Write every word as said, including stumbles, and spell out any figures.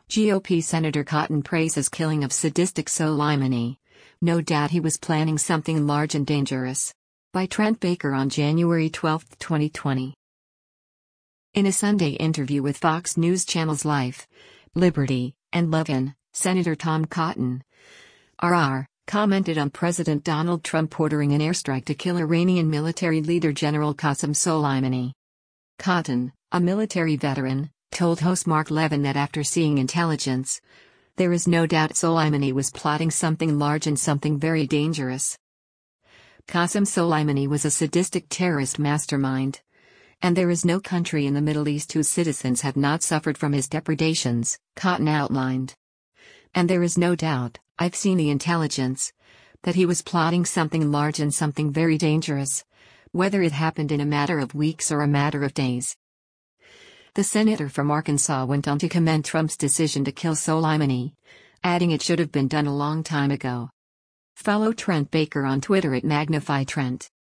G O P Senator Cotton praises killing of sadistic Soleimani. No doubt he was planning something large and dangerous. By Trent Baker on January twelfth, twenty twenty. In a Sunday interview with Fox News Channel's Life, Liberty, and Levin, Senator Tom Cotton, R R, commented on President Donald Trump ordering an airstrike to kill Iranian military leader General Qasem Soleimani. Cotton, a military veteran, told host Mark Levin that after seeing intelligence, there is no doubt Soleimani was plotting something large and something very dangerous. Qasem Soleimani was a sadistic terrorist mastermind. And there is no country in the Middle East whose citizens have not suffered from his depredations, Cotton outlined. And there is no doubt, I've seen the intelligence, that he was plotting something large and something very dangerous, whether it happened in a matter of weeks or a matter of days. The senator from Arkansas went on to commend Trump's decision to kill Soleimani, adding it should have been done a long time ago. Follow Trent Baker on Twitter at Magnify Trent.